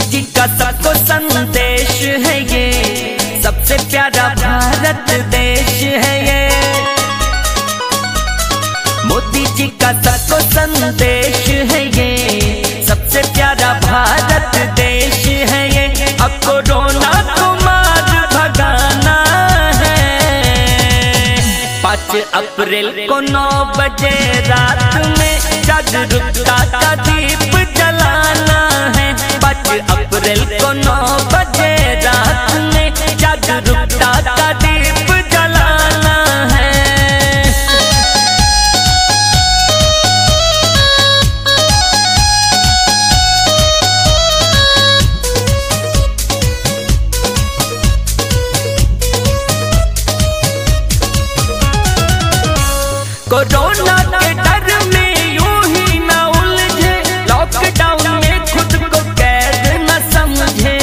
जी का सबको संदेश है ये, सबसे प्यारा भारत देश है ये। मोदी जी का सबको संदेश है ये, सबसे प्यारा भारत देश है ये। अब कोरोना को मार भगाना है। 5 अप्रैल को 9 बजे रात में जागरूकता का दीप जलाना है। 5 अप्रैल को 9 बजे रात में जागरूकता का दीप जलाना है। कोरोना के डर में यूं ही न उलझे, लॉकडाउन में खुद को कैद न समझे।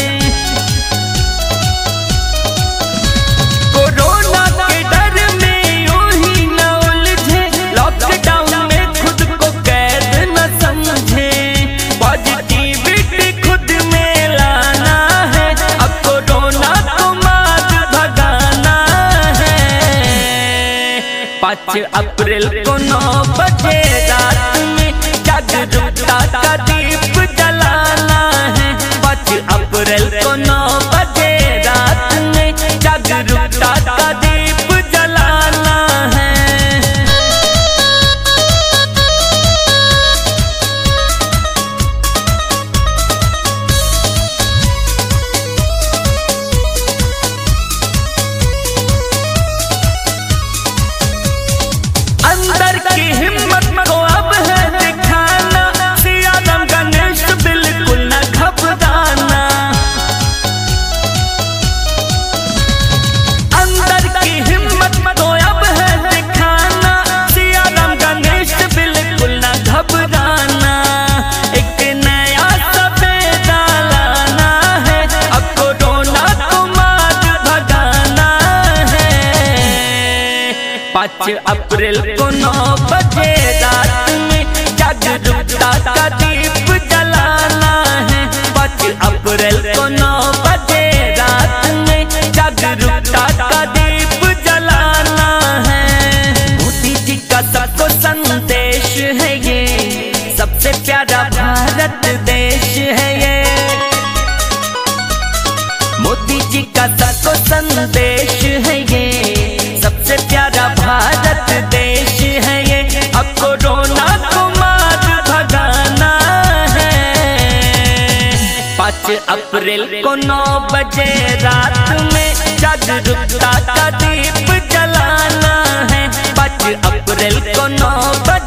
कोरोना के डर में यूं ही न उलझे, लॉकडाउन में खुद को कैद न समझे। पॉजिटिविटी खुद में लाना है, अब कोरोना को मार भगाना है। 5 अप्रैल को 9 बजे रात में जागरूकता का दीप जलाना है। 5 अप्रैल को 9 बजे रात में जागरूकता का दीप जलाना है। अंदर की हिम्मत को अब है दिखाना, सियाराम गणेश बिल्कुल न घबराना। अंदर की हिम्मत को अब है दिखाना, सियाराम गणेश बिल्कुल न घबराना। एक नया सफेदा लाना है, अब कोरोना को मार भगाना है। 5 अप्रैल को 9 बजे रात में जागरूकता का दीप जलाना है। 5 अप्रैल को 9 बजे रात में जागरूकता का दीप जलाना है। मोदी जी का सबको संदेश है ये, सबसे प्यारा भारत देश है ये। मोदी जी का सबको संदेश है ये, सबसे प्यारा भारत देश है ये। अब कोरोना को मार भगाना है। 5 अप्रैल को 9 बजे रात में जागरूकता का दीप जलाना है। 5 अप्रैल को 9 बजे